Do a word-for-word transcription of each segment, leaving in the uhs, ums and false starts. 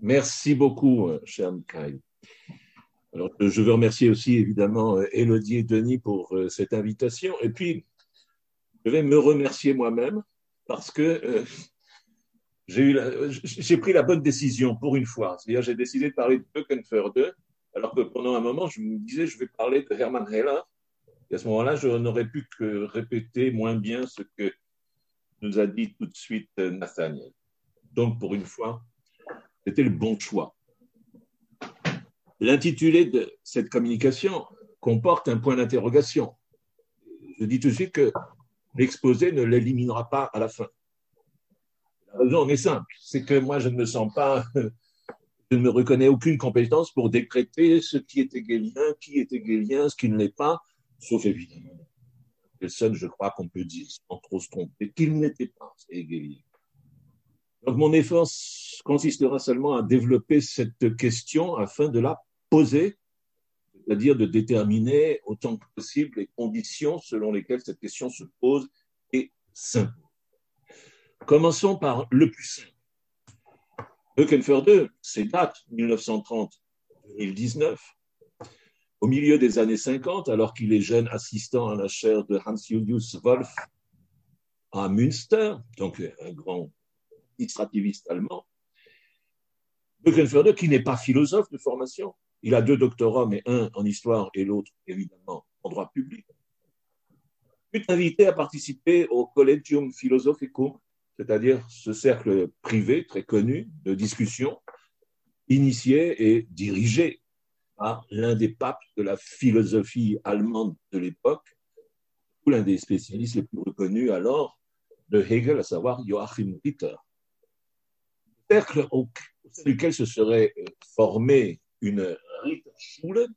Merci beaucoup, cher Michael. Alors, je veux remercier aussi évidemment Élodie et Denis pour cette invitation. Et puis, je vais me remercier moi-même parce que euh, j'ai, eu la, j'ai pris la bonne décision pour une fois. C'est-à-dire, j'ai décidé de parler de Böckenförde, alors que pendant un moment, je me disais, je vais parler de Hermann Heller. Et à ce moment-là, je n'aurais pu que répéter moins bien ce que nous a dit tout de suite Nathaniel. Donc, pour une fois, c'était le bon choix. L'intitulé de cette communication comporte un point d'interrogation. Je dis tout de suite que l'exposé ne l'éliminera pas à la fin. La raison est simple, c'est que moi, je ne me sens pas, je ne me reconnais aucune compétence pour décréter ce qui est hegelien, qui est hegelien, ce qui ne l'est pas, sauf évidemment le seul, je crois qu'on peut dire, sans trop se tromper, qu'il n'était pas hegelien. Donc, mon effort consistera seulement à développer cette question afin de la poser, c'est-à-dire de déterminer autant que possible les conditions selon lesquelles cette question se pose et s'impose. Commençons par le plus simple. Böckenförde, c'est date mille neuf cent trente à deux mille dix-neuf. Au milieu des années cinquante, alors qu'il est jeune assistant à la chaire de Hans-Julius Wolff à Münster, donc un grand administrativiste allemand, Böckenförde, qui n'est pas philosophe de formation, il a deux doctorats, mais un en histoire et l'autre, évidemment, en droit public, fut invité à participer au Collegium Philosophicum, c'est-à-dire ce cercle privé très connu de discussion, initié et dirigé par l'un des papes de la philosophie allemande de l'époque, ou l'un des spécialistes les plus reconnus alors de Hegel, à savoir Joachim Ritter. Cercle au sein duquel se serait formée une Ritterschule,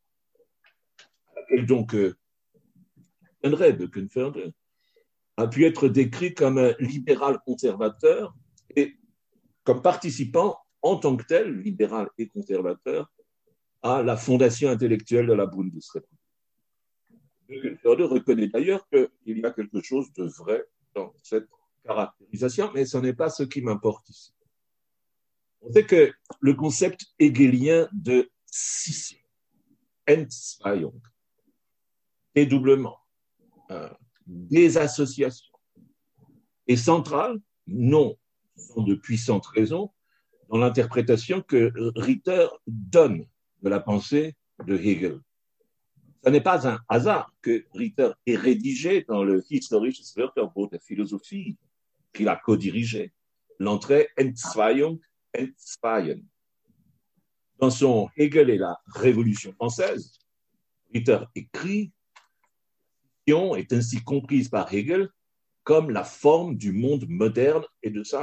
à laquelle donc tiendrait Böckenförde, a pu être décrit comme un libéral conservateur et comme participant en tant que tel, libéral et conservateur, à la fondation intellectuelle de la Bundesrepublik. Böckenförde reconnaît d'ailleurs qu'il y a quelque chose de vrai dans cette caractérisation, mais ce n'est pas ce qui m'importe ici. On sait que le concept hegelien de scission, Entzweiung, dédoublement, euh, désassociation, est central, non sans de puissantes raisons, dans l'interprétation que Ritter donne de la pensée de Hegel. Ce n'est pas un hasard que Ritter ait rédigé dans le Historisches Wörterbuch der Philosophie, qu'il a co-dirigé, l'entrée Entzweiung, Entzweien. Dans son Hegel et la Révolution française, Ritter écrit « La scission est ainsi comprise par Hegel comme la forme du monde moderne et de sa... »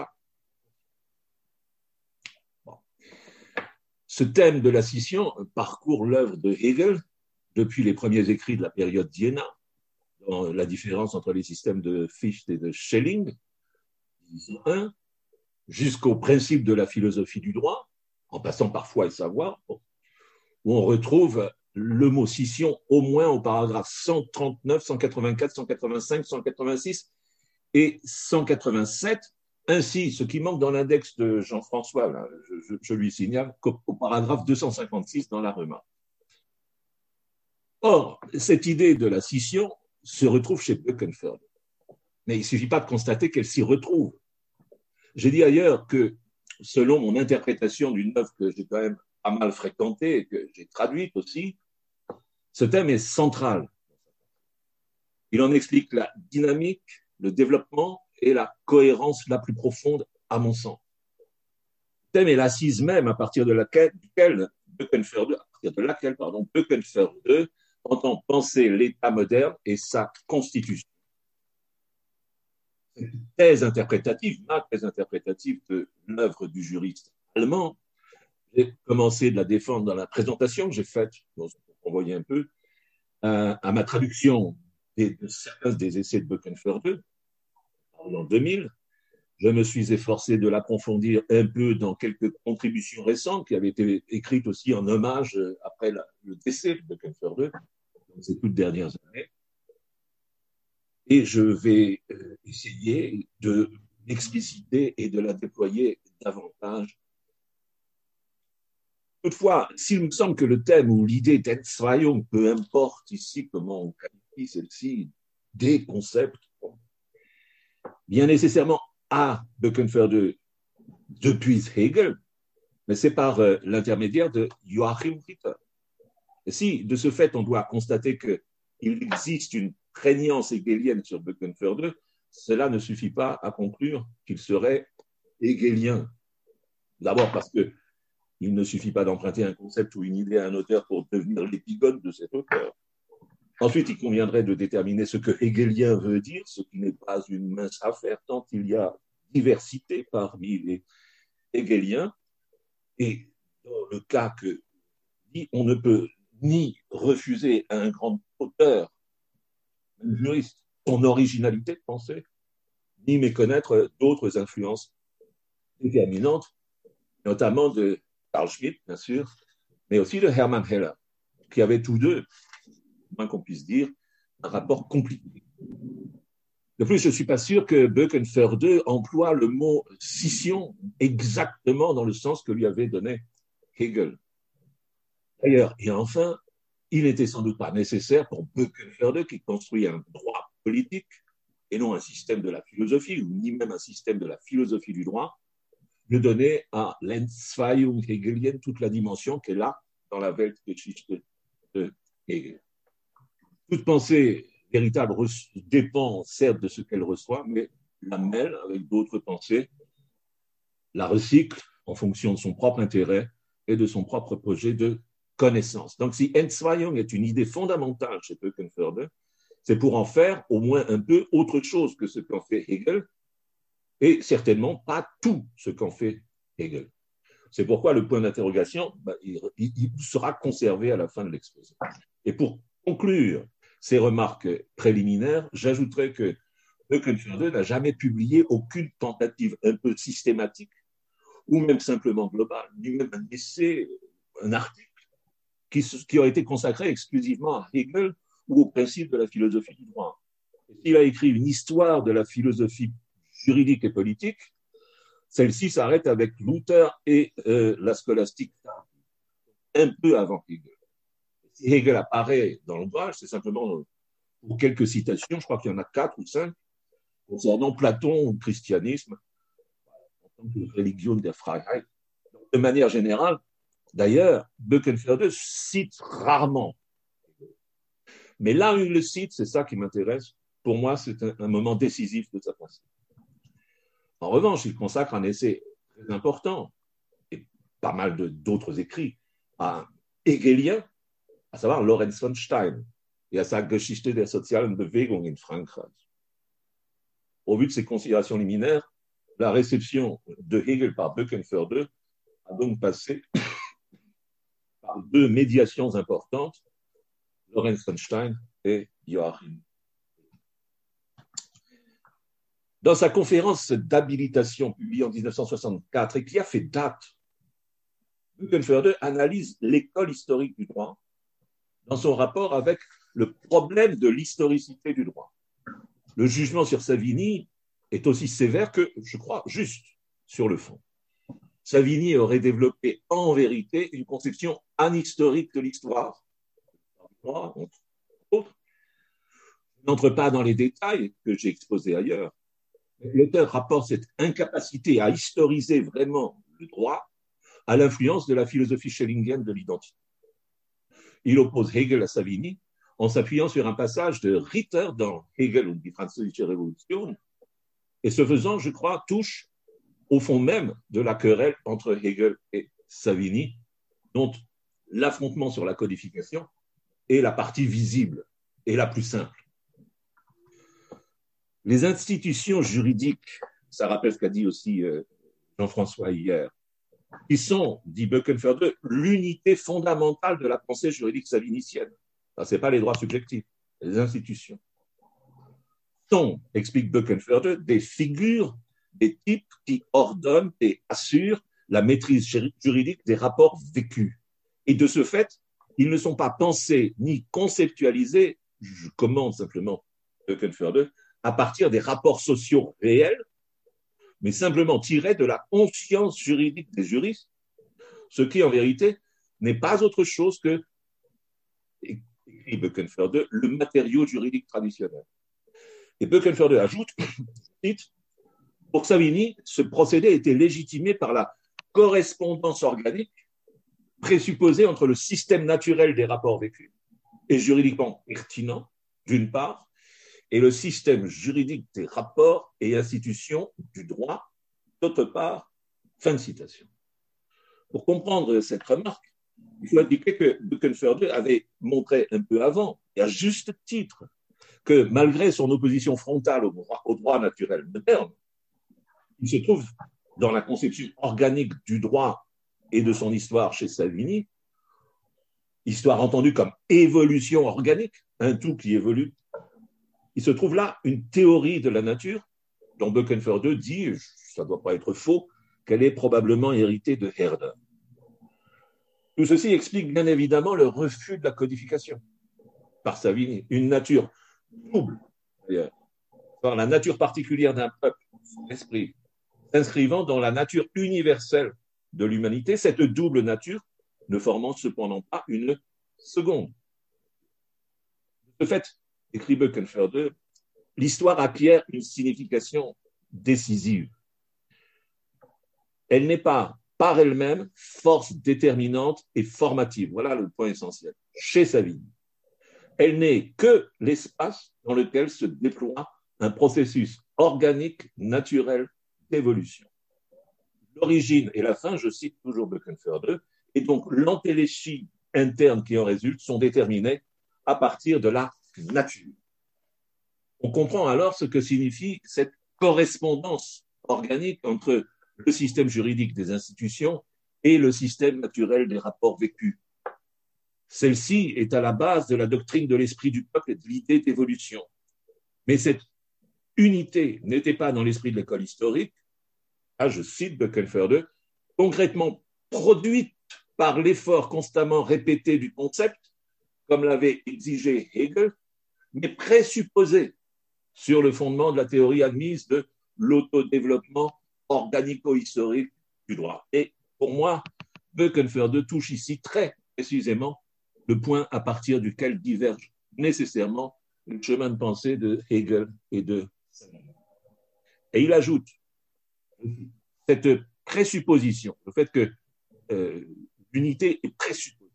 bon. Ce thème de la scission parcourt l'œuvre de Hegel depuis les premiers écrits de la période d'Iéna, dans la différence entre les systèmes de Fichte et de Schelling, dix-huit cent un, jusqu'au principe de la philosophie du droit, en passant par foi et savoir, où on retrouve le mot scission au moins au paragraphe cent trente-neuf, cent quatre-vingt-quatre, cent quatre-vingt-cinq, cent quatre-vingt-six et cent quatre-vingt-sept. Ainsi, ce qui manque dans l'index de Jean-François, là, je, je lui signale qu'au paragraphe deux cent cinquante-six dans la remarque. Or, cette idée de la scission se retrouve chez Böckenförde. Mais il ne suffit pas de constater qu'elle s'y retrouve. J'ai dit ailleurs que, selon mon interprétation d'une œuvre que j'ai quand même pas mal fréquentée et que j'ai traduite aussi, ce thème est central. Il en explique la dynamique, le développement et la cohérence la plus profonde, à mon sens. Le thème est l'assise même à partir de laquelle, duquel Böckenförde, à partir de laquelle, pardon, Böckenförde entend penser l'État moderne et sa constitution. Cette thèse interprétative, ma thèse interprétative de l'œuvre du juriste allemand, j'ai commencé de la défendre dans la présentation que j'ai faite, pour envoyer un peu, à, à ma traduction des, de certains des essais de Böckenförde en deux mille. Je me suis efforcé de l'approfondir un peu dans quelques contributions récentes qui avaient été écrites aussi en hommage après la, le décès de Böckenförde dans ces toutes dernières années. Et je vais euh, essayer de l'expliciter et de la déployer davantage Toutefois, s'il me semble que le thème ou l'idée d'Entzweiung, peu importe ici comment on qualifie celle-ci, des concepts, bien nécessairement à Böckenförde depuis Hegel, mais c'est par euh, l'intermédiaire de Joachim Ritter. Et si, de ce fait, on doit constater qu'il existe une prégnance hegelienne sur Böckenförde, cela ne suffit pas à conclure qu'il serait hegelien. D'abord parce qu'il ne suffit pas d'emprunter un concept ou une idée à un auteur pour devenir l'épigone de cet auteur. Ensuite, il conviendrait de déterminer ce que hegelien veut dire, ce qui n'est pas une mince affaire, tant il y a diversité parmi les hegeliens. Et dans le cas que on ne peut ni refuser à un grand auteur, un juriste, son originalité de pensée, ni méconnaître d'autres influences déterminantes, notamment de Carl Schmitt, bien sûr, mais aussi de Hermann Heller, qui avaient tous deux, moins qu'on puisse dire, un rapport compliqué. De plus, je ne suis pas sûr que Böckenförde emploie le mot scission exactement dans le sens que lui avait donné Hegel. D'ailleurs, et enfin, il n'était sans doute pas nécessaire pour Böckenförde, qui construit un droit politique et non un système de la philosophie, ou ni même un système de la philosophie du droit, de donner à l'Entzweiung hegelienne toute la dimension qu'elle a dans la Weltgeschichte de Hegel. Toute pensée véritable dépend certes de ce qu'elle reçoit, mais la mêle avec d'autres pensées, la recycle en fonction de son propre intérêt et de son propre projet de connaissance. Donc, si Entzweiung est une idée fondamentale chez Böckenförde, c'est pour en faire au moins un peu autre chose que ce qu'en fait Hegel, et certainement pas tout ce qu'en fait Hegel. C'est pourquoi le point d'interrogation, bah, il, il sera conservé à la fin de l'exposé. Et pour conclure ces remarques préliminaires, j'ajouterai que Böckenförde n'a jamais publié aucune tentative un peu systématique ou même simplement globale, ni même un essai, un article qui, qui aurait été consacré exclusivement à Hegel ou au principe de la philosophie du droit. Il a écrit une histoire de la philosophie juridique et politique. Celle-ci s'arrête avec Luther et euh, la scolastique un peu avant Hegel. Si Hegel apparaît dans l'ouvrage, c'est simplement pour quelques citations, je crois qu'il y en a quatre ou cinq, concernant Platon ou le christianisme, en tant que religion der Freiheit. De manière générale, d'ailleurs, Böckenförde cite rarement. Mais là où il le cite, c'est ça qui m'intéresse. Pour moi, c'est un, un moment décisif de sa pensée. En revanche, il consacre un essai très important, et pas mal de, d'autres écrits, à un hegelien, à savoir Lorenz von Stein, et à sa Geschichte der sozialen Bewegung in Frankreich. Au vu de ces considérations liminaires, la réception de Hegel par Böckenförde a donc passé par deux médiations importantes, Lorenz von Stein et Joachim. Dans sa conférence d'habilitation publiée en dix-neuf cent soixante-quatre et qui a fait date, Böckenförde analyse l'école historique du droit dans son rapport avec le problème de l'historicité du droit. Le jugement sur Savigny est aussi sévère que, je crois, juste sur le fond. Savigny aurait développé en vérité une conception anhistorique de l'histoire. Entre autres, je n'entre pas dans les détails que j'ai exposés ailleurs. L'auteur rapporte cette incapacité à historiser vraiment le droit à l'influence de la philosophie schellingienne de l'identité. Il oppose Hegel à Savigny en s'appuyant sur un passage de Ritter dans Hegel und die Französische Revolution, et ce faisant, je crois, touche au fond même de la querelle entre Hegel et Savigny, dont l'affrontement sur la codification est la partie visible et la plus simple. Les institutions juridiques, ça rappelle ce qu'a dit aussi Jean-François hier, qui sont, dit Böckenförde, l'unité fondamentale de la pensée juridique savinicienne. Ce n'est pas les droits subjectifs, les institutions. Sont, explique Böckenförde, des figures, des types qui ordonnent et assurent la maîtrise juridique des rapports vécus. Et de ce fait, ils ne sont pas pensés ni conceptualisés, je commande simplement Böckenförde, à partir des rapports sociaux réels, mais simplement tirés de la conscience juridique des juristes, ce qui, en vérité, n'est pas autre chose que, écrit Böckenförde, le matériau juridique traditionnel. Et Böckenförde ajoute, pour Savigny, ce procédé était légitimé par la correspondance organique présupposée entre le système naturel des rapports vécus et juridiquement pertinent, d'une part, et le système juridique des rapports et institutions du droit, d'autre part. Fin de citation. Pour comprendre cette remarque, il faut indiquer que Böckenförde avait montré un peu avant, et à juste titre, que malgré son opposition frontale au droit, au droit naturel moderne, il se trouve dans la conception organique du droit et de son histoire chez Savigny, histoire entendue comme évolution organique, un tout qui évolue. Il se trouve là une théorie de la nature dont Böckenförde dit, ça ne doit pas être faux, qu'elle est probablement héritée de Herder. Tout ceci explique bien évidemment le refus de la codification par Savigny, une nature double, d'ailleurs, par la nature particulière d'un peuple, son esprit, s'inscrivant dans la nature universelle de l'humanité, cette double nature ne formant cependant pas une seconde. De ce fait, écrit Böckenförde, l'histoire acquiert une signification décisive. Elle n'est pas par elle-même force déterminante et formative. Voilà le point essentiel. Chez Savigny, elle n'est que l'espace dans lequel se déploie un processus organique, naturel d'évolution. L'origine et la fin, je cite toujours Böckenförde, et donc l'entéléchie interne qui en résulte sont déterminées à partir de la nature. On comprend alors ce que signifie cette correspondance organique entre le système juridique des institutions et le système naturel des rapports vécus. Celle-ci est à la base de la doctrine de l'esprit du peuple et de l'idée d'évolution. Mais cette unité n'était pas dans l'esprit de l'école historique, là je cite Böckenförde, concrètement produite par l'effort constamment répété du concept, comme l'avait exigé Hegel, mais présupposée sur le fondement de la théorie admise de l'autodéveloppement organico-historique du droit. Et pour moi, Böckenförde touche ici très précisément le point à partir duquel divergent nécessairement le chemin de pensée de Hegel et de Savigny. Et il ajoute cette présupposition, le fait que euh, l'unité est présupposée,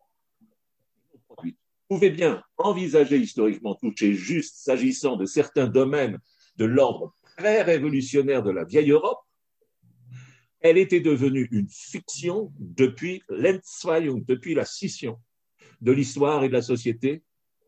pouvait bien envisager historiquement toucher juste s'agissant de certains domaines de l'ordre pré-révolutionnaire de la vieille Europe, elle était devenue une fiction depuis l'Entzweiung, depuis la scission de l'histoire et de la société,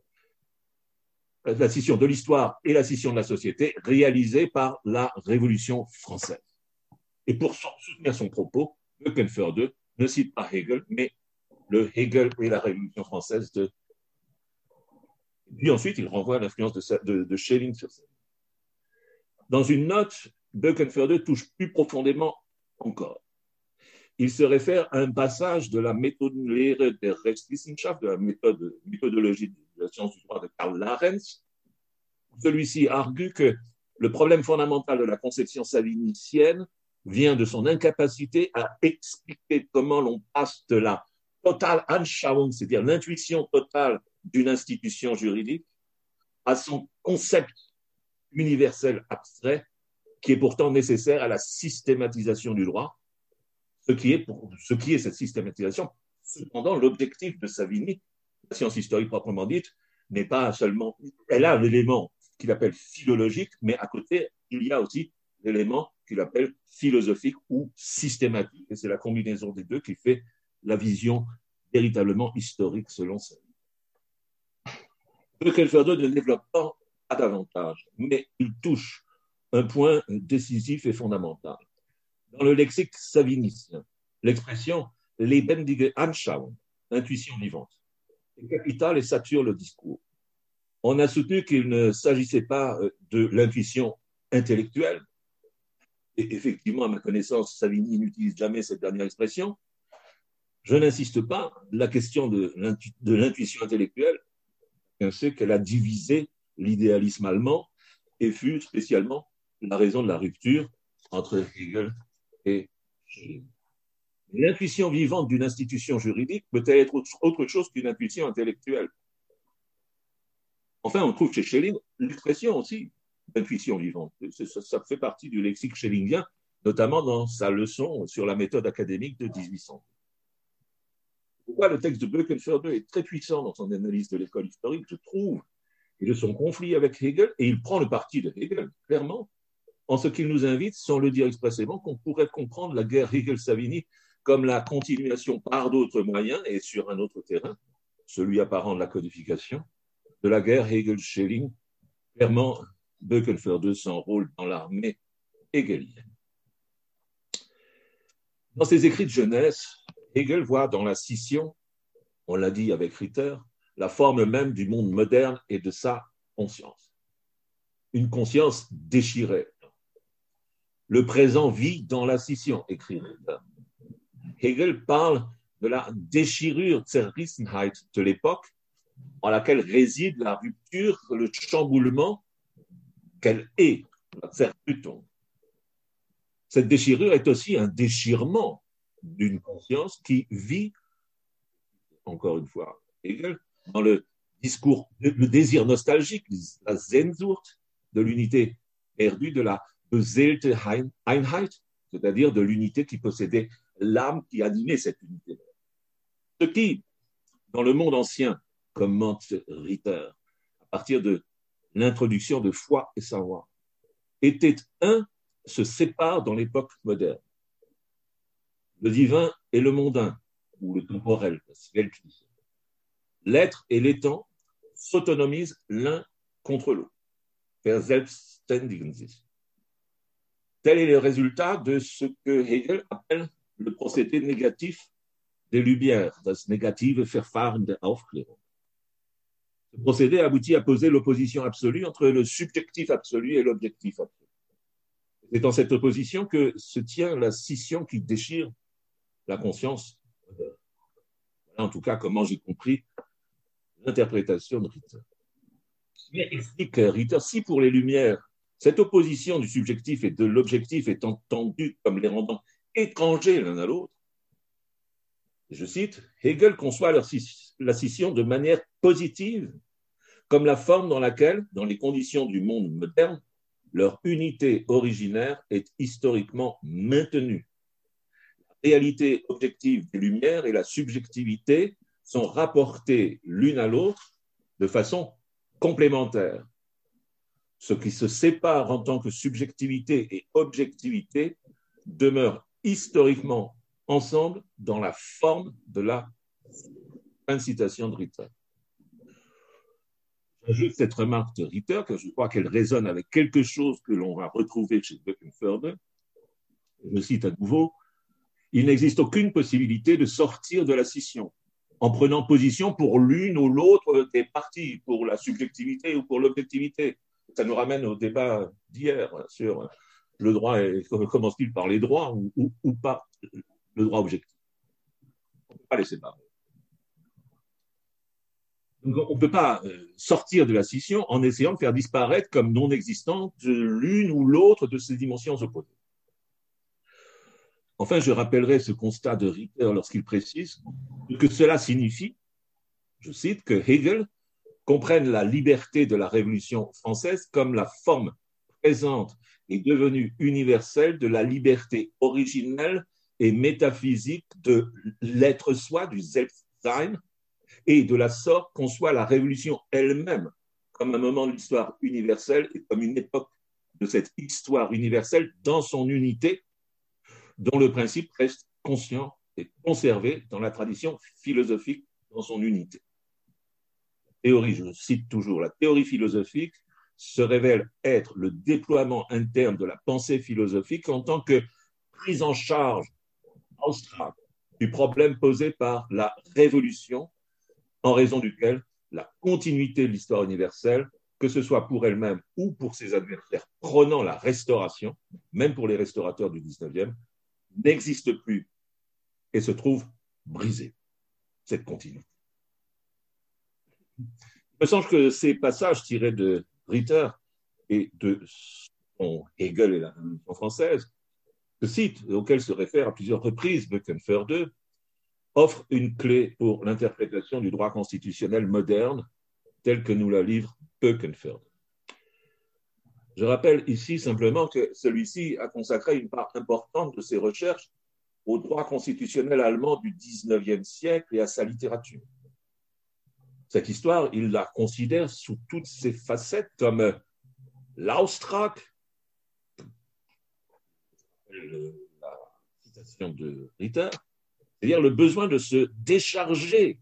la scission de l'histoire et la scission de la société réalisée par la Révolution française. Et pour soutenir son propos, Böckenförde ne cite pas Hegel, mais le Hegel et la Révolution française de. Puis ensuite, il renvoie à l'influence de, de, de Schelling sur ça. Dans une note, Böckenförde touche plus profondément encore. Il se réfère à un passage de la Methodenlehre der Rechtswissenschaft, de la méthode, méthodologie de la science du droit de Karl Lahrens. Celui-ci argue que le problème fondamental de la conception savinicienne vient de son incapacité à expliquer comment l'on passe de la totale Anschauung, c'est-à-dire l'intuition totale d'une institution juridique, à son concept universel abstrait, qui est pourtant nécessaire à la systématisation du droit, ce qui est, pour, ce qui est cette systématisation. Cependant, l'objectif de Savigny, la science historique proprement dite, n'est pas seulement, elle a l'élément qu'il appelle philologique, mais à côté, il y a aussi l'élément qu'il appelle philosophique ou systématique, et c'est la combinaison des deux qui fait la vision véritablement historique selon Savigny. Böckenförde ne développe pas davantage, mais il touche un point décisif et fondamental. Dans le lexique savinicien, l'expression « lebendige Anschauung », intuition vivante, est capitale et sature le discours. On a soutenu qu'il ne s'agissait pas de l'intuition intellectuelle, et effectivement, à ma connaissance, Savigny n'utilise jamais cette dernière expression. Je n'insiste pas, la question de l'intuition intellectuelle, on sait qu'elle a divisé l'idéalisme allemand et fut spécialement la raison de la rupture entre Hegel et Schelling. L'intuition vivante d'une institution juridique peut-elle être autre chose qu'une intuition intellectuelle? Enfin, on trouve chez Schelling l'expression aussi d'intuition vivante. Ça, ça fait partie du lexique schellingien, notamment dans sa leçon sur la méthode académique de mille huit cents. Pourquoi le texte de Böckenförde est très puissant dans son analyse de l'école historique, je trouve, et de son conflit avec Hegel, et il prend le parti de Hegel, clairement, en ce qu'il nous invite, sans le dire expressément, qu'on pourrait comprendre la guerre Hegel-Savigny comme la continuation par d'autres moyens et sur un autre terrain, celui apparent de la codification, de la guerre Hegel-Schelling. Clairement, Böckenförde s'enrôle dans l'armée hegelienne. Dans ses écrits de jeunesse, Hegel voit dans la scission, on l'a dit avec Ritter, la forme même du monde moderne et de sa conscience. Une conscience déchirée. Le présent vit dans la scission, écrit Ritter. Hegel parle de la déchirure Zerrissenheit de l'époque en laquelle réside la rupture, le chamboulement qu'elle est, la Zerrüttung. Cette déchirure est aussi un déchirement d'une conscience qui vit, encore une fois, Hegel, dans le discours, le désir nostalgique, la Sehnsucht de l'unité perdue, de la beseelte Einheit, c'est-à-dire de l'unité qui possédait l'âme qui animait cette unité. Ce qui, dans le monde ancien, commente Ritter, à partir de l'introduction de foi et savoir, était un, se sépare dans l'époque moderne. Le divin et le mondain, ou le temporel, l'être et l'étant s'autonomisent l'un contre l'autre. Verselbstständigen sich. Tel est le résultat de ce que Hegel appelle le procédé négatif des Lumières, das negative Verfahren der Aufklärung. Ce procédé aboutit à poser l'opposition absolue entre le subjectif absolu et l'objectif absolu. C'est dans cette opposition que se tient la scission qui déchire la conscience. Voilà en tout cas comment j'ai compris l'interprétation de Ritter. Mais explique Ritter, si pour les Lumières, cette opposition du subjectif et de l'objectif est entendue comme les rendant étrangers l'un à l'autre, je cite, Hegel conçoit leur, la scission de manière positive, comme la forme dans laquelle, dans les conditions du monde moderne, leur unité originaire est historiquement maintenue. La réalité objective des Lumières et la subjectivité sont rapportées l'une à l'autre de façon complémentaire. Ce qui se sépare en tant que subjectivité et objectivité demeure historiquement ensemble dans la forme de la fin de citation de Ritter. J'ajoute cette remarque de Ritter, que je crois qu'elle résonne avec quelque chose que l'on va retrouver chez Böckenförde. Je cite à nouveau, il n'existe aucune possibilité de sortir de la scission en prenant position pour l'une ou l'autre des parties, pour la subjectivité ou pour l'objectivité. Ça nous ramène au débat d'hier sur le droit, et commence-t-il par les droits ou, ou, ou pas le droit objectif. On ne peut pas les séparer. Donc, on ne peut pas sortir de la scission en essayant de faire disparaître comme non existante l'une ou l'autre de ces dimensions opposées. Enfin, je rappellerai ce constat de Ritter lorsqu'il précise que cela signifie, je cite, que Hegel comprenne la liberté de la Révolution française comme la forme présente et devenue universelle de la liberté originelle et métaphysique de l'être-soi, du Selbstsein, et de la sorte conçoit la Révolution elle-même comme un moment de l'histoire universelle et comme une époque de cette histoire universelle dans son unité, dont le principe reste conscient et conservé dans la tradition philosophique dans son unité. La théorie, je cite toujours, la théorie philosophique se révèle être le déploiement interne de la pensée philosophique en tant que prise en charge abstraite du problème posé par la révolution, en raison duquel la continuité de l'histoire universelle, que ce soit pour elle-même ou pour ses adversaires prônant la restauration, même pour les restaurateurs du dix-neuvième, n'existe plus et se trouve brisée, cette continuité. Il me semble que ces passages tirés de Ritter et de son Hegel et la Révolution française Ce site, auquel se réfère à plusieurs reprises Böckenförde, offre une clé pour l'interprétation du droit constitutionnel moderne tel que nous la livre Böckenförde. Je rappelle ici simplement que celui-ci a consacré une part importante de ses recherches au droit constitutionnel allemand du dix-neuvième siècle et à sa littérature. Cette histoire, il la considère sous toutes ses facettes comme l'Austrag, la citation de Ritter, c'est-à-dire le besoin de se décharger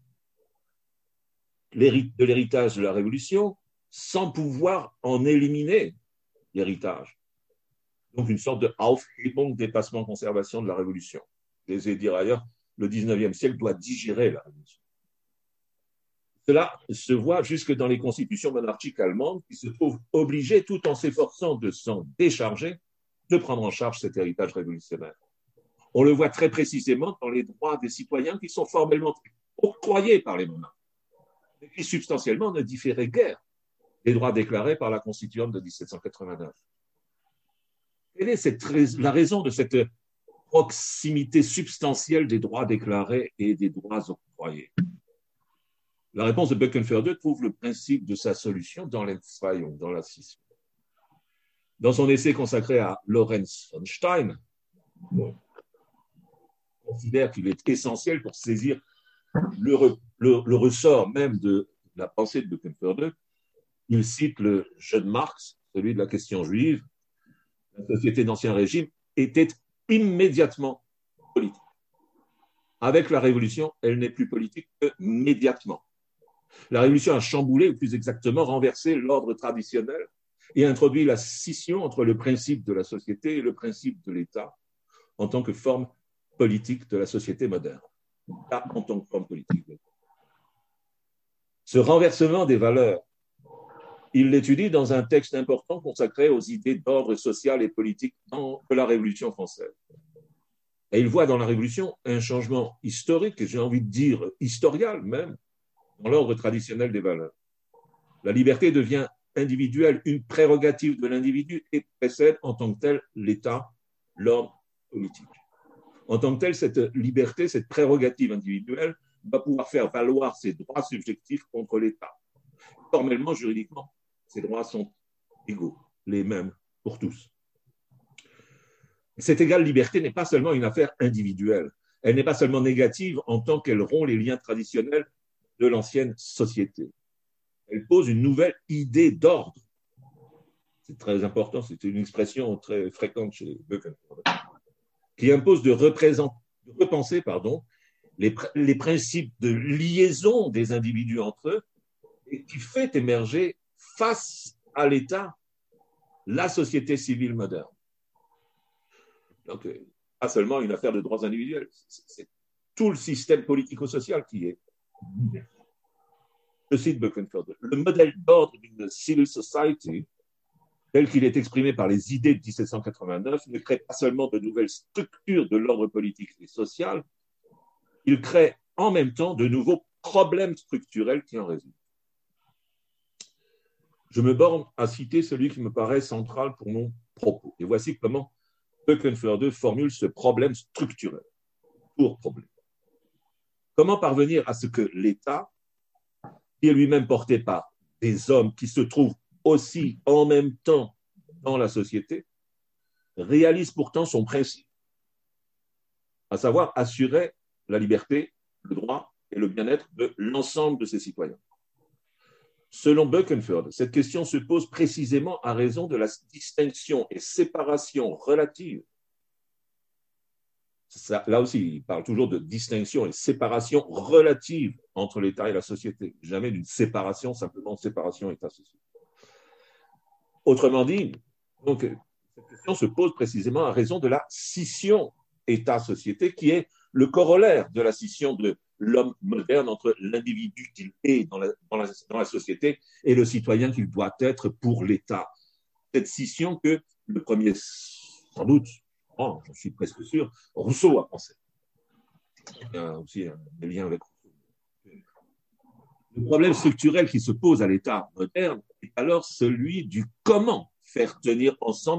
de l'héritage de la Révolution sans pouvoir en éliminer l'héritage. Donc une sorte de Aufhebung, dépassement, conservation de la Révolution. Je les ai dit ailleurs, le dix-neuvième siècle doit digérer la Révolution. Cela se voit jusque dans les constitutions monarchiques allemandes qui se trouvent obligées, tout en s'efforçant de s'en décharger, de prendre en charge cet héritage révolutionnaire. On le voit très précisément dans les droits des citoyens qui sont formellement octroyés par les monarques, mais qui substantiellement ne différaient guère des droits déclarés par la Constituante de dix-sept cent quatre-vingt-neuf. Quelle est cette, la raison de cette proximité substantielle des droits déclarés et des droits octroyés? La réponse de Böckenförde trouve le principe de sa solution dans l'Entfreiung, dans la scission. Dans son essai consacré à Lorenz von Stein, bon, on considère qu'il est essentiel pour saisir le, re, le, le ressort même de la pensée de Böckenförde. Il cite le jeune Marx, celui de la question juive. La société d'Ancien Régime était immédiatement politique. Avec la Révolution, elle n'est plus politique que médiatement. La Révolution a chamboulé, ou plus exactement renversé l'ordre traditionnel et introduit la scission entre le principe de la société et le principe de l'État en tant que forme politique de la société moderne. Pas en tant que forme politique. Ce renversement des valeurs, il l'étudie dans un texte important consacré aux idées d'ordre social et politique de la Révolution française. Et il voit dans la Révolution un changement historique, et j'ai envie de dire historial même, dans l'ordre traditionnel des valeurs. La liberté devient individuelle, une prérogative de l'individu et précède en tant que telle l'État, l'ordre politique. En tant que telle, cette liberté, cette prérogative individuelle va pouvoir faire valoir ses droits subjectifs contre l'État. Formellement, juridiquement, ces droits sont égaux, les mêmes pour tous. Cette égale liberté n'est pas seulement une affaire individuelle, elle n'est pas seulement négative en tant qu'elle rompt les liens traditionnels de l'ancienne société. Elle pose une nouvelle idée d'ordre. C'est très important, c'est une expression très fréquente chez Böckenförde, qui impose de, de repenser pardon, les, les principes de liaison des individus entre eux et qui fait émerger face à l'État la société civile moderne. Donc, pas seulement une affaire de droits individuels, c'est tout le système politico-social qui est. Je cite Böckenförde, le modèle d'ordre d'une civil society, tel qu'il est exprimé par les idées de dix-sept cent quatre-vingt-neuf, ne crée pas seulement de nouvelles structures de l'ordre politique et social, il crée en même temps de nouveaux problèmes structurels qui en résultent. Je me borne à citer celui qui me paraît central pour mon propos. Et voici comment Böckenförde formule ce problème structurel. Pour problème. Comment parvenir à ce que l'État, qui est lui-même porté par des hommes qui se trouvent aussi en même temps dans la société, réalise pourtant son principe, à savoir assurer la liberté, le droit et le bien-être de l'ensemble de ses citoyens. Selon Böckenförde, cette question se pose précisément à raison de la distinction et séparation relative. Ça, là aussi, il parle toujours de distinction et séparation relative entre l'État et la société, jamais d'une séparation, simplement de séparation État-société. Autrement dit, donc, cette question se pose précisément à raison de la scission État-société, qui est le corollaire de la scission de l'homme moderne entre l'individu qu'il est dans la, dans, la, dans la société et le citoyen qu'il doit être pour l'État. Cette scission que le premier, sans doute, oh, j'en suis presque sûr, Rousseau a pensé. Il y a aussi des liens avec Rousseau. Le problème structurel qui se pose à l'État moderne est alors celui du comment faire tenir ensemble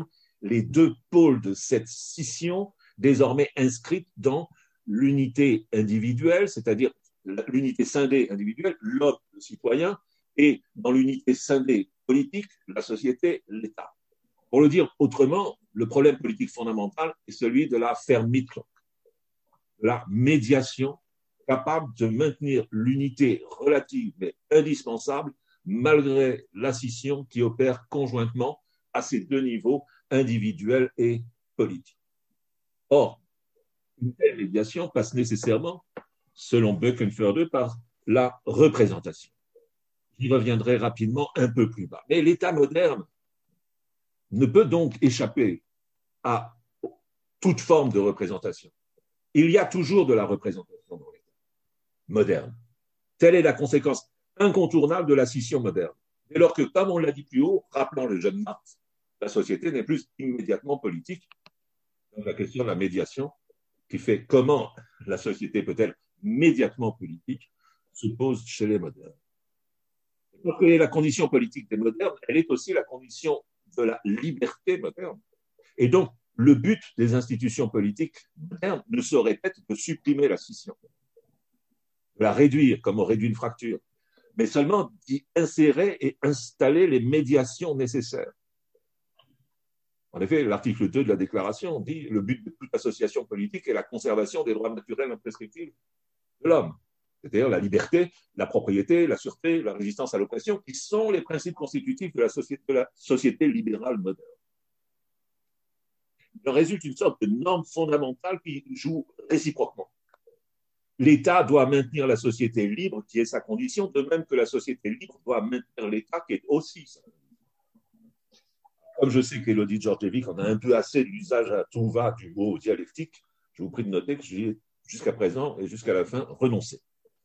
les deux pôles de cette scission désormais inscrite dans l'unité individuelle, c'est-à-dire l'unité scindée individuelle, l'homme, le citoyen, et dans l'unité scindée politique, la société, l'État. Pour le dire autrement, le problème politique fondamental est celui de la Vermittlung, de la médiation capable de maintenir l'unité relative mais indispensable malgré la scission qui opère conjointement à ces deux niveaux, individuels et politiques. Or, une telle médiation passe nécessairement, selon Böckenförde, par la représentation. J'y reviendrai rapidement un peu plus bas. Mais l'État moderne ne peut donc échapper à toute forme de représentation. Il y a toujours de la représentation dans l'État moderne. Telle est la conséquence incontournable de la scission moderne. Dès lors que, comme on l'a dit plus haut, rappelant le jeune Marx, la société n'est plus immédiatement politique. Donc la question de la médiation, qui fait comment la société peut-elle médiatement politique, se pose chez les modernes. Parce que la condition politique des modernes, elle est aussi la condition de la liberté moderne. Et donc, le but des institutions politiques modernes ne saurait être de supprimer la scission, de la réduire comme on réduit une fracture, mais seulement d'y insérer et installer les médiations nécessaires. En effet, l'article deux de la Déclaration dit « Le but de toute association politique est la conservation des droits naturels imprescriptibles de l'homme », c'est-à-dire la liberté, la propriété, la sûreté, la résistance à l'oppression, qui sont les principes constitutifs de la société, de la société libérale moderne. Il en résulte une sorte de norme fondamentale qui joue réciproquement. L'État doit maintenir la société libre, qui est sa condition, de même que la société libre doit maintenir l'État, qui est aussi sa condition. Comme je sais qu'Élodie Georgievic en a un peu assez de l'usage à tout va du mot dialectique, je vous prie de noter que j'y ai jusqu'à présent et jusqu'à la fin renoncé.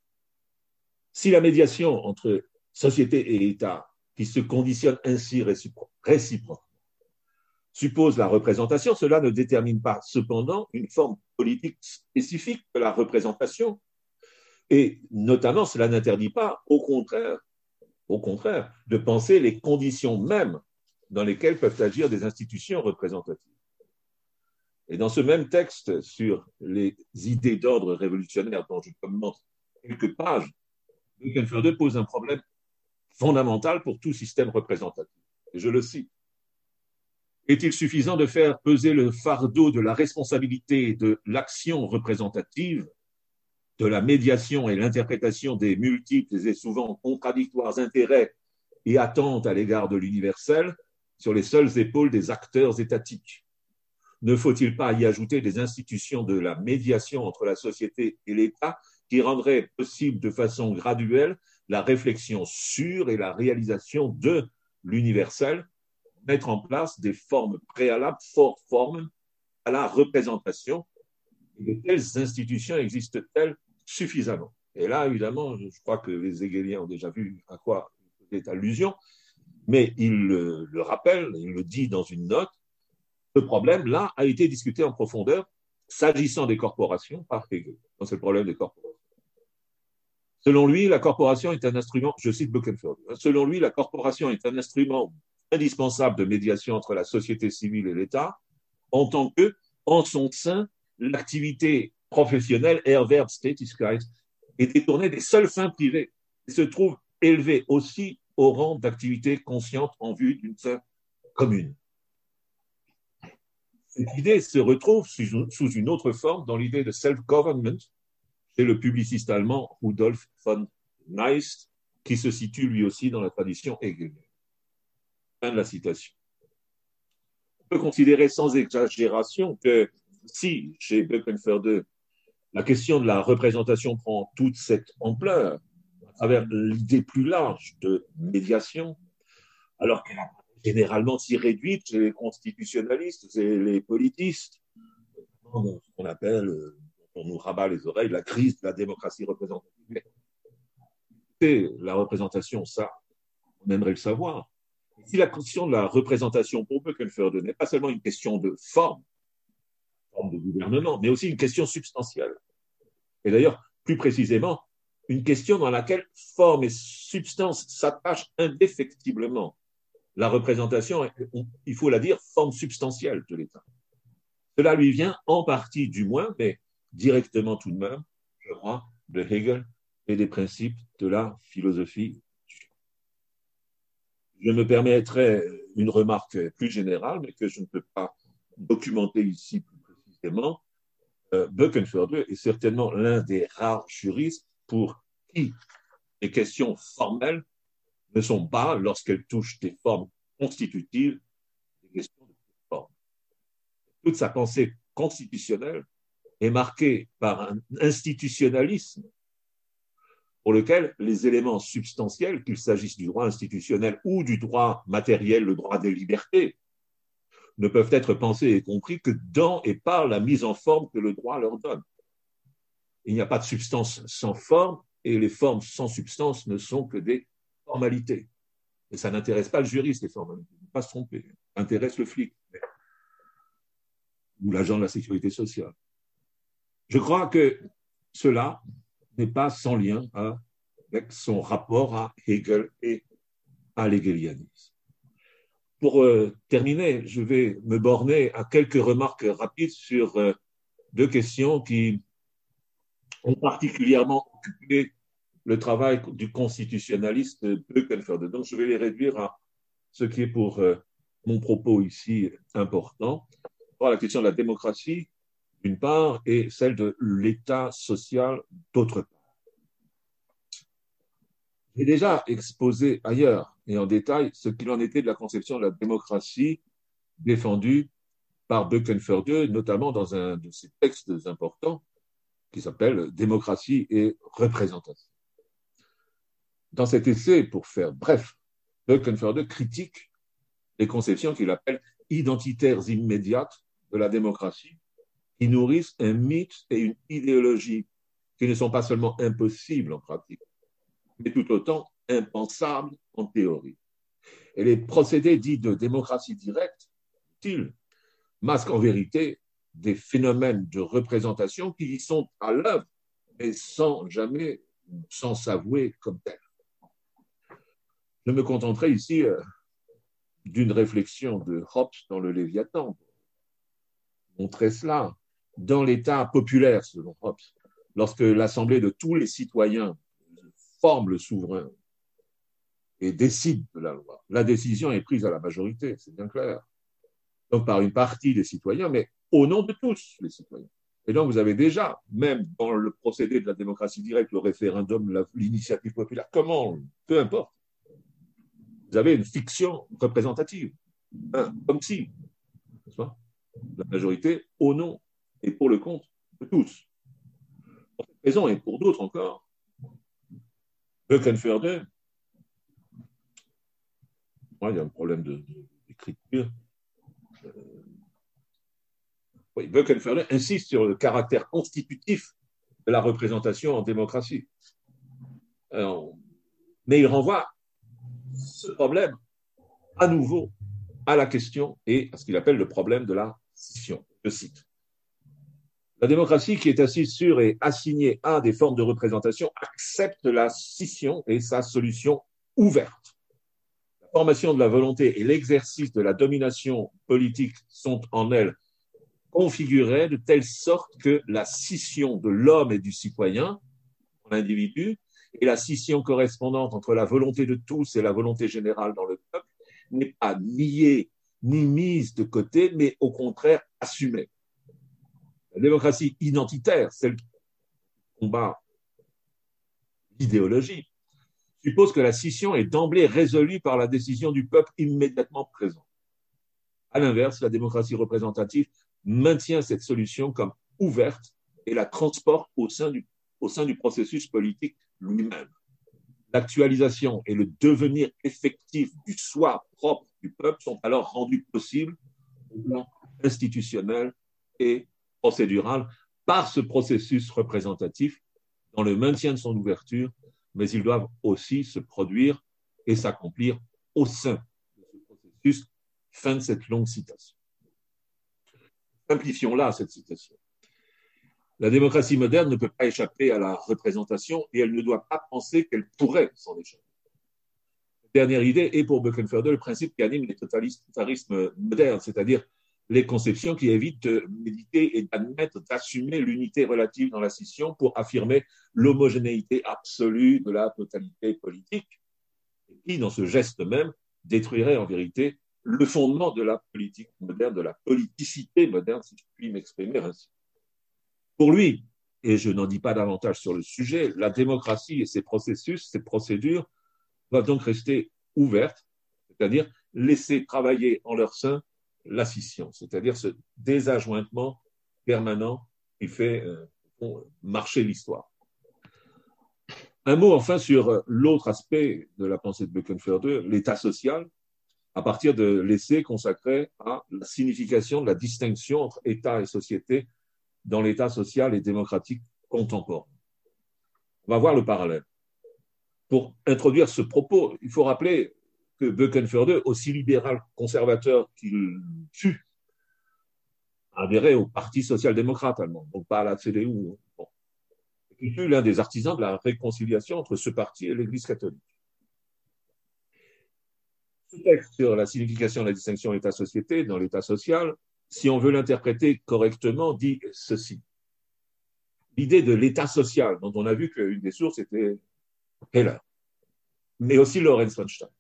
Si la médiation entre société et État, qui se conditionne ainsi réciproquement, suppose la représentation, cela ne détermine pas cependant une forme politique spécifique de la représentation. Et notamment, cela n'interdit pas, au contraire, au contraire, de penser les conditions mêmes dans lesquelles peuvent agir des institutions représentatives. Et dans ce même texte sur les idées d'ordre révolutionnaire dont je commente quelques pages, Böckenförde pose un problème fondamental pour tout système représentatif. Et je le cite. Est-il suffisant de faire peser le fardeau de la responsabilité de l'action représentative, de la médiation et l'interprétation des multiples et souvent contradictoires intérêts et attentes à l'égard de l'universel sur les seules épaules des acteurs étatiques? Ne faut-il pas y ajouter des institutions de la médiation entre la société et l'État qui rendraient possible de façon graduelle la réflexion sur et la réalisation de l'universel, mettre en place des formes préalables, fort formes à la représentation? De telles institutions existent-elles suffisamment? Et là, évidemment, je crois que les hegéliens ont déjà vu à quoi c'est allusion, mais il le, le rappelle, il le dit dans une note, ce problème-là a été discuté en profondeur s'agissant des corporations par Hegel. C'est le problème des corporations. Selon lui, la corporation est un instrument, je cite Böckenförde, selon lui, la corporation est un instrument indispensable de médiation entre la société civile et l'État, en tant que, en son sein, l'activité professionnelle, Erwerbstätigkeit, est détournée des seules fins privées et se trouve élevée aussi au rang d'activité consciente en vue d'une fin commune. Cette idée se retrouve sous une autre forme dans l'idée de self-government chez le publiciste allemand Rudolf von Neist, qui se situe lui aussi dans la tradition hegelienne. Fin de la citation. On peut considérer sans exagération que si, chez Böckenförde, la question de la représentation prend toute cette ampleur à travers l'idée plus large de médiation, alors qu'elle est généralement si réduite chez les constitutionnalistes et les politistes, ce qu'on appelle, on nous rabat les oreilles, la crise de la démocratie représentative. C'est la représentation, ça, on aimerait le savoir. Si la question de la représentation pour Böckenförde n'est pas seulement une question de forme, forme de gouvernement, mais aussi une question substantielle. Et d'ailleurs, plus précisément, une question dans laquelle forme et substance s'attachent indéfectiblement. la représentation, il faut la dire, forme substantielle de l'État. Cela lui vient en partie du moins, mais directement tout de même, je crois, de Hegel et des principes de la philosophie. Je me permettrai une remarque plus générale, mais que je ne peux pas documenter ici plus précisément. Euh, Böckenförde est certainement l'un des rares juristes pour qui les questions formelles ne sont pas, lorsqu'elles touchent des formes constitutives, des questions de forme. Toute sa pensée constitutionnelle est marquée par un institutionnalisme pour lequel les éléments substantiels, qu'il s'agisse du droit institutionnel ou du droit matériel, le droit des libertés, ne peuvent être pensés et compris que dans et par la mise en forme que le droit leur donne. Il n'y a pas de substance sans forme, et les formes sans substance ne sont que des formalités. Et ça n'intéresse pas le juriste, les formalités. Il ne faut pas se tromper. Ça intéresse le flic ou l'agent de la sécurité sociale. Je crois que cela n'est pas sans lien avec son rapport à Hegel et à l'hégélianisme. Pour euh, terminer, je vais me borner à quelques remarques rapides sur euh, deux questions qui ont particulièrement occupé le travail du constitutionnaliste Böckenförde. Donc, je vais les réduire à ce qui est pour euh, mon propos ici important. La question de la démocratie, d'une part, et celle de l'État social, d'autre part. J'ai déjà exposé ailleurs et en détail ce qu'il en était de la conception de la démocratie défendue par Böckenförde, notamment dans un de ses textes importants qui s'appelle « Démocratie et représentation ». Dans cet essai, pour faire bref, Böckenförde critique les conceptions qu'il appelle identitaires immédiates de la démocratie, qui nourrissent un mythe et une idéologie qui ne sont pas seulement impossibles en pratique, mais tout autant impensables en théorie. Et les procédés dits de démocratie directe, ils masquent en vérité des phénomènes de représentation qui y sont à l'œuvre, mais sans jamais, sans s'avouer comme tels. Je me contenterai ici euh, d'une réflexion de Hobbes dans le Léviathan, pour montrer cela. Dans l'État populaire, selon Hobbes, lorsque l'Assemblée de tous les citoyens forme le souverain et décide de la loi, la décision est prise à la majorité, c'est bien clair. Donc par une partie des citoyens, mais au nom de tous les citoyens. Et donc vous avez déjà, même dans le procédé de la démocratie directe, le référendum, l'initiative populaire, comment, peu importe, vous avez une fiction représentative, hein, comme si, n'est-ce pas, la majorité au nom et pour le compte de tous. Pour cette raison et pour d'autres encore, Böckenförde, il y a un problème de, de, d'écriture, euh, oui, Böckenförde insiste sur le caractère constitutif de la représentation en démocratie. Alors, mais il renvoie ce problème à nouveau à la question et à ce qu'il appelle le problème de la scission. Je cite. La démocratie qui est assise sur et assignée à des formes de représentation accepte la scission et sa solution ouverte. La formation de la volonté et l'exercice de la domination politique sont en elle configurés de telle sorte que la scission de l'homme et du citoyen, l'individu, et la scission correspondante entre la volonté de tous et la volonté générale dans le peuple n'est pas niée ni mise de côté, mais au contraire assumée. La démocratie identitaire, celle qui combat l'idéologie, suppose que la scission est d'emblée résolue par la décision du peuple immédiatement présent. À l'inverse, la démocratie représentative maintient cette solution comme ouverte et la transporte au sein du, au sein du processus politique lui-même. L'actualisation et le devenir effectif du soi propre du peuple sont alors rendus possibles au plan institutionnel et procédural par ce processus représentatif dans le maintien de son ouverture, mais ils doivent aussi se produire et s'accomplir au sein de ce processus. Fin de cette longue citation. Simplifions-la, cette citation. La démocratie moderne ne peut pas échapper à la représentation et elle ne doit pas penser qu'elle pourrait s'en échapper. Dernière idée, et pour Böckenförde, le principe qui anime les totalitarismes modernes, c'est-à-dire les conceptions qui évitent de méditer et d'admettre, d'assumer l'unité relative dans la scission pour affirmer l'homogénéité absolue de la totalité politique, et qui, dans ce geste même, détruirait en vérité le fondement de la politique moderne, de la politicité moderne, si je puis m'exprimer ainsi. Pour lui, et je n'en dis pas davantage sur le sujet, la démocratie et ses processus, ses procédures doivent donc rester ouvertes, c'est-à-dire laisser travailler en leur sein la scission, c'est-à-dire ce désajointement permanent qui fait euh, marcher l'histoire. Un mot enfin sur l'autre aspect de la pensée de Böckenförde, l'état social, à partir de l'essai consacré à la signification de la distinction entre État et société dans l'état social et démocratique contemporain. On va voir le parallèle. Pour introduire ce propos, il faut rappeler que Böckenförde, aussi libéral conservateur qu'il fut, adhérait au Parti social-démocrate allemand, donc pas à la C D U. Bon. Il fut l'un des artisans de la réconciliation entre ce parti et l'Église catholique. Ce texte sur la signification de la distinction État-société dans l'État social, si on veut l'interpréter correctement, dit ceci. L'idée de l'État social, dont on a vu qu'une des sources était Heller, mais aussi Lorenz von Stein.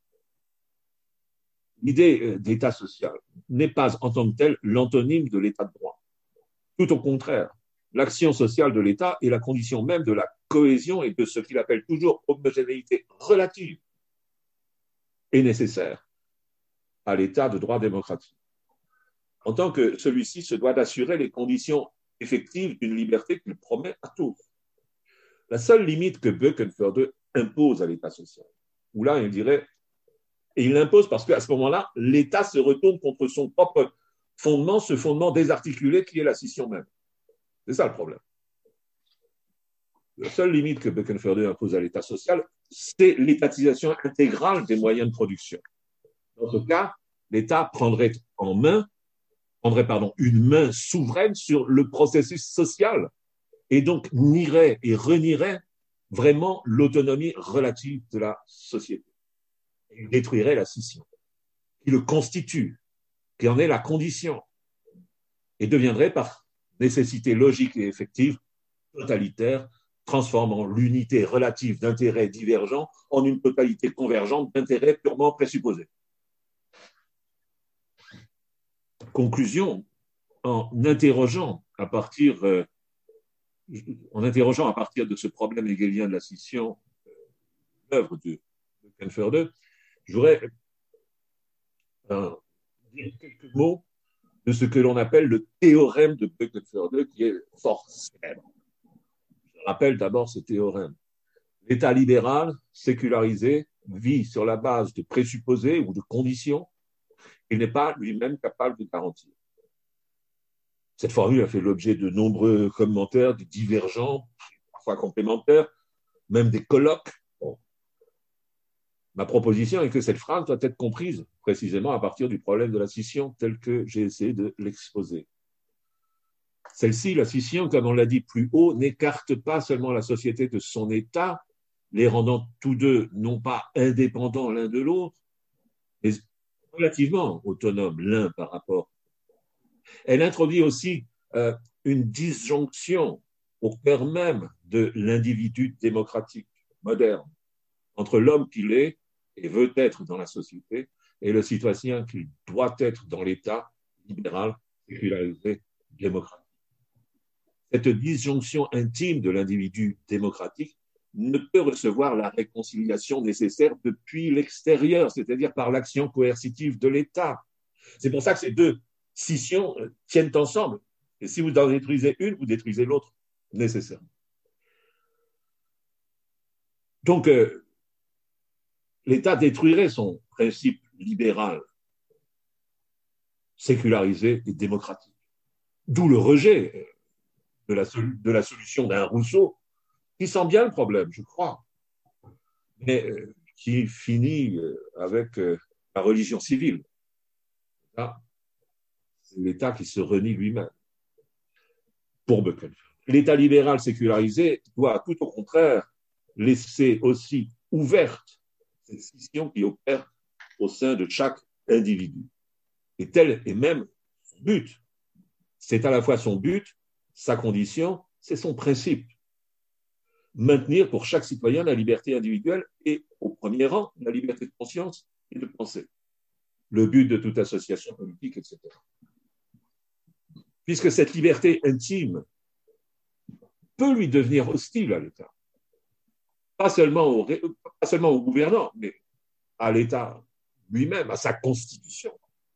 L'idée d'État social n'est pas en tant que telle l'antonyme de l'État de droit. Tout au contraire, l'action sociale de l'État est la condition même de la cohésion et de ce qu'il appelle toujours homogénéité relative et nécessaire à l'État de droit démocratique. En tant que celui-ci se doit d'assurer les conditions effectives d'une liberté qu'il promet à tous. La seule limite que Böckenförde impose à l'État social, où là, il dirait, et il l'impose parce qu'à ce moment-là, l'État se retourne contre son propre fondement, ce fondement désarticulé qui est la scission même. C'est ça le problème. La seule limite que Böckenförde impose à l'État social, c'est l'étatisation intégrale des moyens de production. Dans ce cas, l'État prendrait en main, prendrait pardon, une main souveraine sur le processus social et donc nierait et renierait vraiment l'autonomie relative de la société. Il détruirait la scission, qui le constitue, qui en est la condition, et deviendrait par nécessité logique et effective totalitaire, transformant l'unité relative d'intérêts divergents en une totalité convergente d'intérêts purement présupposés. Conclusion, en interrogeant à partir, euh, en interrogeant à partir de ce problème hegelien de la scission, euh, l'œuvre de Böckenförde, je voudrais euh, dire quelques mots de ce que l'on appelle le théorème de Böckenförde, qui est fort célèbre. Je rappelle d'abord ce théorème. L'État libéral, sécularisé, vit sur la base de présupposés ou de conditions qu'il n'est pas lui-même capable de garantir. Cette formule a fait l'objet de nombreux commentaires, de divergents, parfois complémentaires, même des colloques. Bon. Ma proposition est que cette phrase doit être comprise précisément à partir du problème de la scission tel que j'ai essayé de l'exposer. Celle-ci, la scission, comme on l'a dit plus haut, n'écarte pas seulement la société de son état, les rendant tous deux non pas indépendants l'un de l'autre, mais relativement autonomes l'un par rapport. Elle introduit aussi euh, une disjonction au cœur même de l'individu démocratique moderne entre l'homme qu'il est et veut être dans la société et le citoyen qu'il doit être dans l'État libéral, sécularisé, démocratique. Cette disjonction intime de l'individu démocratique ne peut recevoir la réconciliation nécessaire depuis l'extérieur, c'est-à-dire par l'action coercitive de l'État. C'est pour ça que ces deux scissions tiennent ensemble. Et si vous en détruisez une, vous détruisez l'autre nécessairement. Donc, euh, l'État détruirait son principe libéral, sécularisé et démocratique. D'où le rejet de la, de la solution d'un Rousseau qui sent bien le problème, je crois, mais euh, qui finit euh, avec euh, la religion civile. Là, c'est l'État qui se renie lui-même. Pour Böckenförde. L'État libéral sécularisé doit, tout au contraire, laisser aussi ouverte cette scission qui opère au sein de chaque individu. Et tel est même son but. C'est à la fois son but, sa condition, c'est son principe. Maintenir pour chaque citoyen la liberté individuelle et, au premier rang, la liberté de conscience et de pensée. Le but de toute association politique, et cetera. Puisque cette liberté intime peut lui devenir hostile à l'État. Pas seulement au, pas seulement au gouvernant, mais à l'État lui-même, à sa constitution.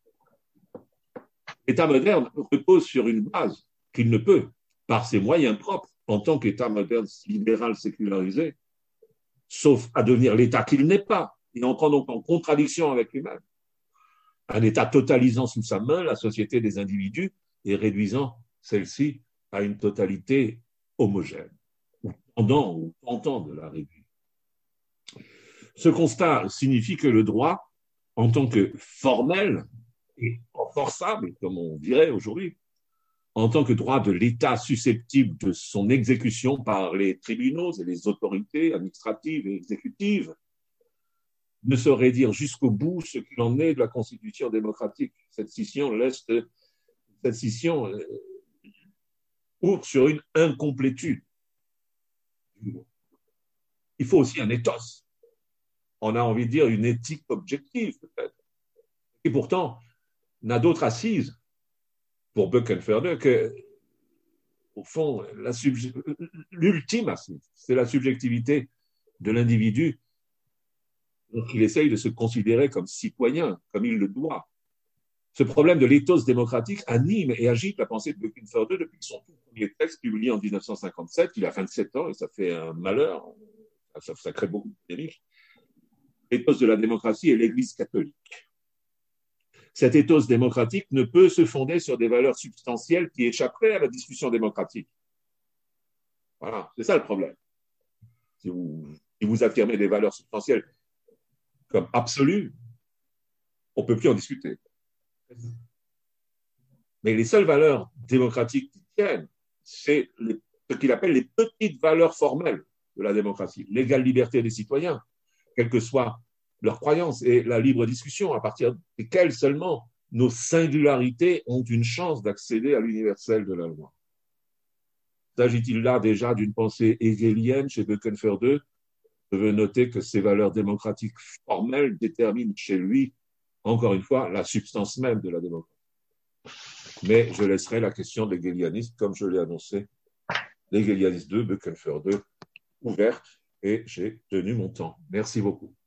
L'État moderne repose sur une base qu'il ne peut, par ses moyens propres, en tant qu'État moderne libéral sécularisé, sauf à devenir l'État qu'il n'est pas, et entrant donc en contradiction avec lui-même. Un État totalisant sous sa main la société des individus et réduisant celle-ci à une totalité homogène, ou tendant ou tentant de la réduire. Ce constat signifie que le droit, en tant que formel et forçable, comme on dirait aujourd'hui, en tant que droit de l'État susceptible de son exécution par les tribunaux et les autorités administratives et exécutives, ne saurait dire jusqu'au bout ce qu'il en est de la Constitution démocratique. Cette scission laisse, cette scission euh, ouvre sur une incomplétude. Il faut aussi un ethos. On a envie de dire une éthique objective, peut-être. Et pourtant, n'a d'autre assise pour Böckenförde que, au fond, la subje- l'ultime assise, c'est la subjectivité de l'individu. Donc, il essaye de se considérer comme citoyen, comme il le doit. Ce problème de l'éthos démocratique anime et agite la pensée de Böckenförde depuis son tout premier texte publié en dix-neuf cent cinquante-sept. Il a vingt-sept ans et ça fait un malheur, ça, ça crée beaucoup de polémiques. L'éthos de la démocratie est l'Église catholique. Cet ethos démocratique ne peut se fonder sur des valeurs substantielles qui échapperaient à la discussion démocratique. Voilà, c'est ça le problème. Si vous, si vous affirmez des valeurs substantielles comme absolues, on ne peut plus en discuter. Mais les seules valeurs démocratiques qui tiennent, c'est les, ce qu'il appelle les petites valeurs formelles de la démocratie. L'égale liberté des citoyens, quelle que soit leur croyance, et la libre discussion, à partir desquelles seulement nos singularités ont une chance d'accéder à l'universel de la loi. S'agit-il là déjà d'une pensée hegelienne chez Böckenförde? Je veux noter que ces valeurs démocratiques formelles déterminent chez lui, encore une fois, la substance même de la démocratie. Mais je laisserai la question de l'hégélianisme, comme je l'ai annoncé, l'hégélianisme de Böckenförde, ouverte, et j'ai tenu mon temps. Merci beaucoup.